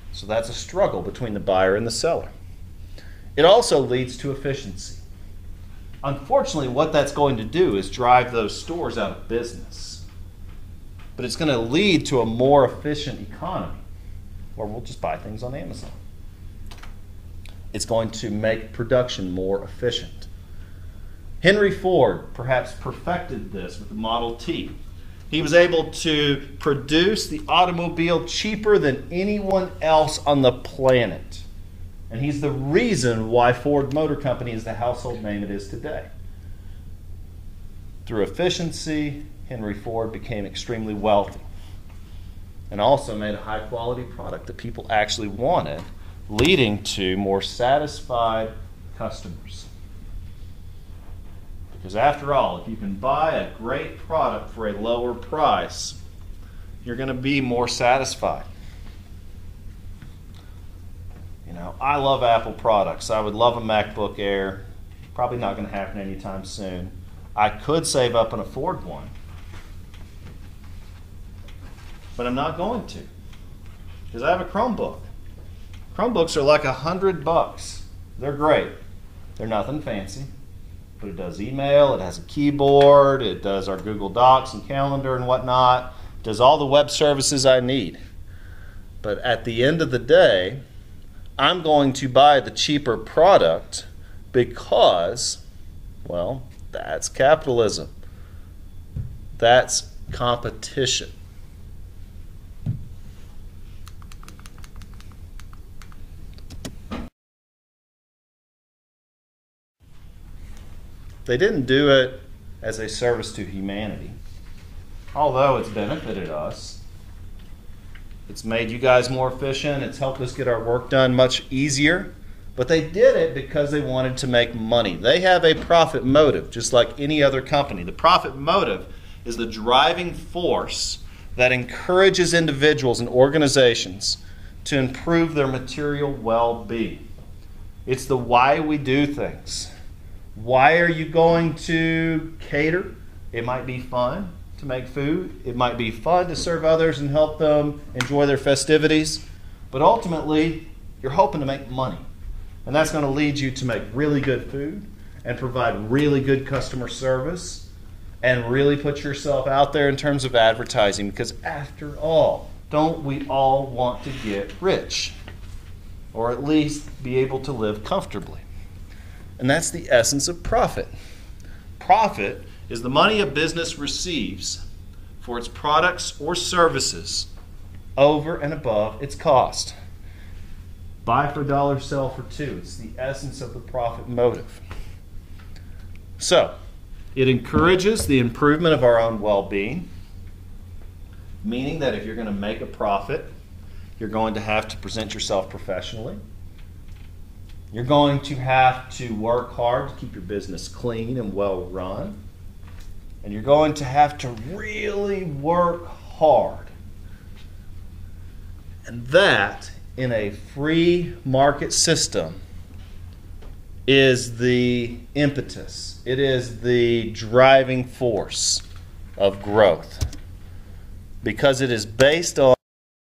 So that's a struggle between the buyer and the seller. It also leads to efficiency. Unfortunately, what that's going to do is drive those stores out of business. But it's going to lead to a more efficient economy where we'll just buy things on Amazon. It's going to make production more efficient. Henry Ford perhaps perfected this with the Model T. He was able to produce the automobile cheaper than anyone else on the planet. And he's the reason why Ford Motor Company is the household name it is today. Through efficiency, Henry Ford became extremely wealthy and also made a high-quality product that people actually wanted, leading to more satisfied customers. Because after all, if you can buy a great product for a lower price, you're going to be more satisfied. You know, I love Apple products. I would love a MacBook Air. Probably not going to happen anytime soon. I could save up and afford one. But I'm not going to. Because I have a Chromebook. Chromebooks are like a hundred bucks. They're great. They're nothing fancy. But it does email, it has a keyboard, it does our Google Docs and calendar and whatnot. It does all the web services I need. But at the end of the day, I'm going to buy the cheaper product because, well, that's capitalism. That's competition. They didn't do it as a service to humanity, although it's benefited us. It's made you guys more efficient. It's helped us get our work done much easier. But they did it because they wanted to make money. They have a profit motive, just like any other company. The profit motive is the driving force that encourages individuals and organizations to improve their material well-being. It's the why we do things. Why are you going to cater? It might be fun to make food. It might be fun to serve others and help them enjoy their festivities. But ultimately, you're hoping to make money. And that's going to lead you to make really good food and provide really good customer service and really put yourself out there in terms of advertising. Because after all, don't we all want to get rich? Or at least be able to live comfortably? And that's the essence of profit. Profit is the money a business receives for its products or services over and above its cost. Buy for a dollar, sell for two. It's the essence of the profit motive. So, it encourages the improvement of our own well-being, meaning that if you're going to make a profit, you're going to have to present yourself professionally. You're going to have to work hard to keep your business clean and well run. And you're going to have to really work hard. And that, in a free market system, is the impetus. It is the driving force of growth. Because it is based on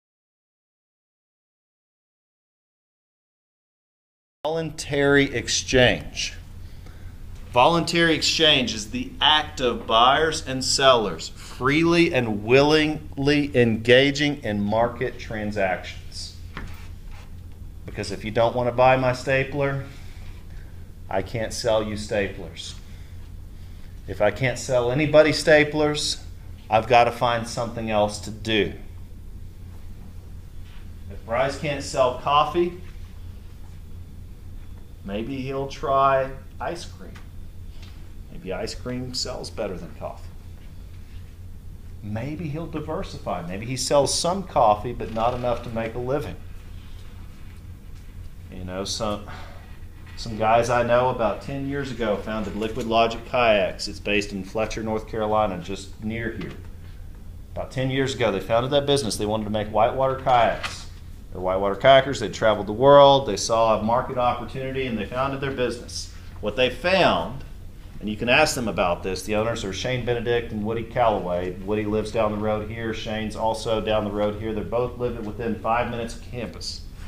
voluntary exchange. Voluntary exchange is the act of buyers and sellers freely and willingly engaging in market transactions. Because if you don't want to buy my stapler, I can't sell you staplers. If I can't sell anybody staplers, I've got to find something else to do. If Bryce can't sell coffee, maybe he'll try ice cream. Maybe ice cream sells better than coffee. Maybe he'll diversify. Maybe he sells some coffee, but not enough to make a living. You know, some, some guys I know about ten years ago founded Liquid Logic Kayaks. It's based in Fletcher, North Carolina, just near here. About ten years ago, they founded that business. They wanted to make whitewater kayaks. They're whitewater kayakers. They traveled the world. They saw a market opportunity, and they founded their business. What they found, and you can ask them about this, the owners are Shane Benedict and Woody Calloway. Woody lives down the road here. Shane's also down the road here. They both live within five minutes of campus.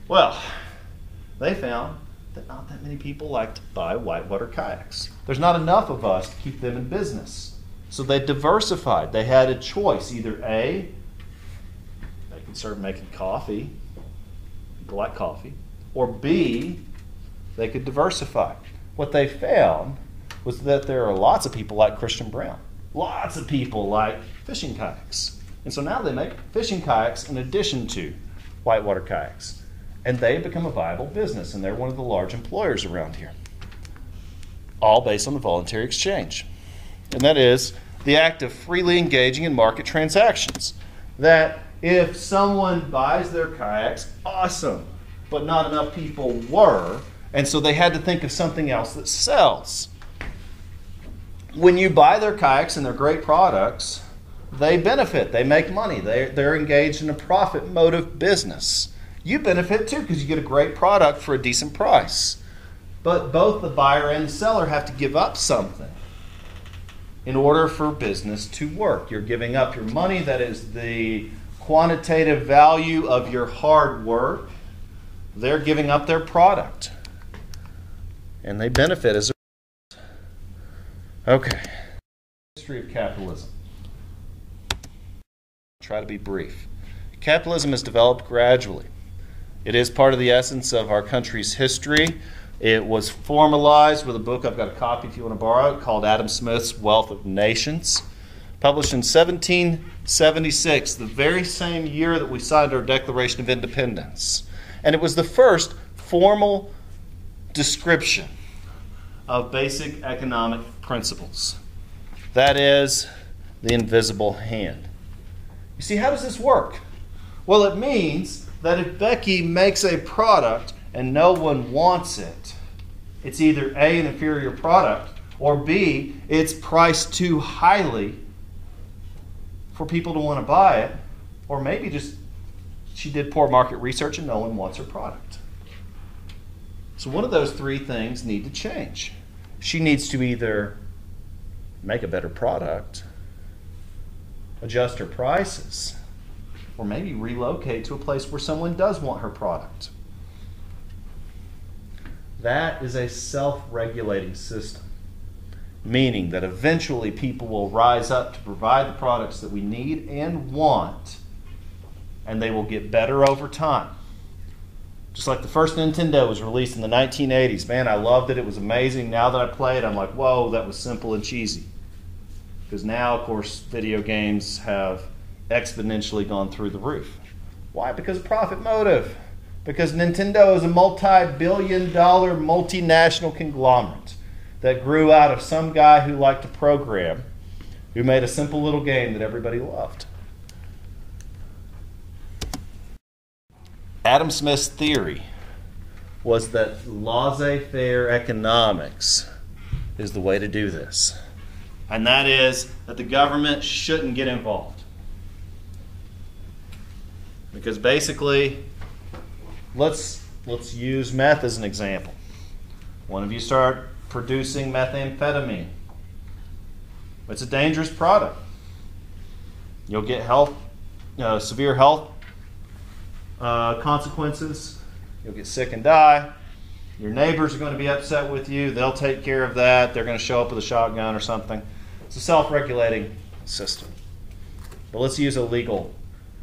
Well, they found that not that many people like to buy whitewater kayaks. There's not enough of us to keep them in business. So they diversified. They had a choice. Either A, they could start making coffee, people like coffee, or B, they could diversify. What they found was that there are lots of people like Christian Brown. Lots of people like fishing kayaks. And so now they make fishing kayaks in addition to whitewater kayaks. And they become a viable business, and they're one of the large employers around here. All based on the voluntary exchange. And that is the act of freely engaging in market transactions. That if someone buys their kayaks, awesome, but not enough people were, and so they had to think of something else that sells. When you buy their kayaks and they're great products, they benefit, they make money, they, they're engaged in a profit motive business. You benefit too because you get a great product for a decent price. But both the buyer and the seller have to give up something in order for business to work. You're giving up your money, that is the quantitative value of your hard work. They're giving up their product. And they benefit as a result. Okay. History of capitalism. Try to be brief. Capitalism has developed gradually. It is part of the essence of our country's history. It was formalized with a book, I've got a copy if you want to borrow it, called Adam Smith's Wealth of Nations, published in seventeen seventy-six, the very same year that we signed our Declaration of Independence. And it was the first formal description of basic economic principles. That is the invisible hand. You see, how does this work? Well, it means that if Becky makes a product and no one wants it, it's either A, an inferior product, or B, it's priced too highly for people to want to buy it, or maybe just she did poor market research and no one wants her product. So one of those three things need to change. She needs to either make a better product, adjust her prices, or maybe relocate to a place where someone does want her product. That is a self-regulating system, meaning that eventually people will rise up to provide the products that we need and want, and they will get better over time. Just like the first Nintendo was released in the nineteen eighties. Man, I loved it. It was amazing. Now that I play it, I'm like, whoa, that was simple and cheesy. Because now, of course, video games have exponentially gone through the roof. Why? Because of profit motive. Because Nintendo is a multi-billion dollar multinational conglomerate that grew out of some guy who liked to program, who made a simple little game that everybody loved. Adam Smith's theory was that laissez-faire economics is the way to do this. And that is that the government shouldn't get involved. Because basically, let's, let's use meth as an example. One of you start producing methamphetamine. It's a dangerous product. You'll get health, uh, severe health uh, consequences. You'll get sick and die. Your neighbors are going to be upset with you. They'll take care of that. They're going to show up with a shotgun or something. It's a self-regulating system. But let's use a legal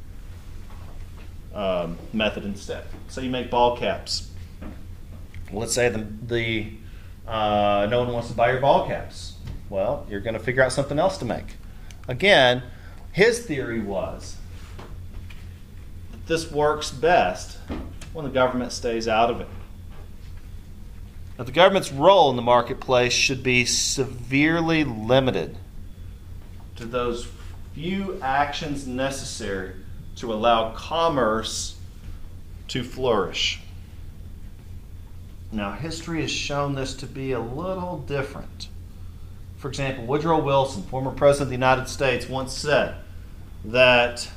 um, method instead. So you make ball caps. Let's say the, the uh, no one wants to buy your ball caps. Well, you're going to figure out something else to make. Again, his theory was that this works best when the government stays out of it. Now, the government's role in the marketplace should be severely limited to those few actions necessary to allow commerce to flourish. Now, history has shown this to be a little different. For example, Woodrow Wilson, former President of the United States, once said that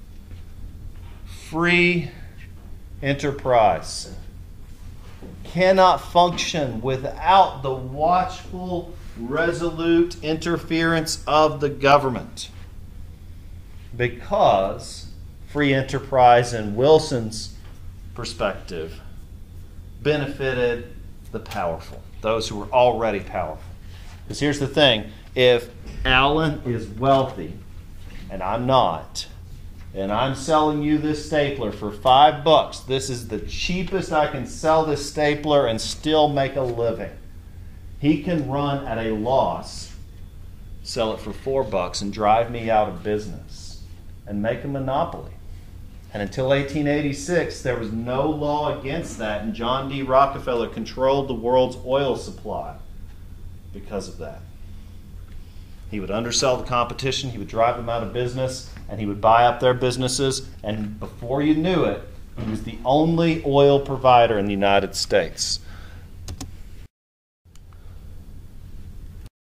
free enterprise cannot function without the watchful, resolute interference of the government. Because free enterprise in Wilson's perspective, benefited the powerful, those who were already powerful. Because here's the thing, if Alan is wealthy and I'm not, and I'm selling you this stapler for five bucks, this is the cheapest I can sell this stapler and still make a living. He can run at a loss, sell it for four bucks, and drive me out of business and make a monopoly. And until eighteen eighty-six, there was no law against that, and John D. Rockefeller controlled the world's oil supply because of that. He would undersell the competition, he would drive them out of business, and he would buy up their businesses, and before you knew it, he was the only oil provider in the United States.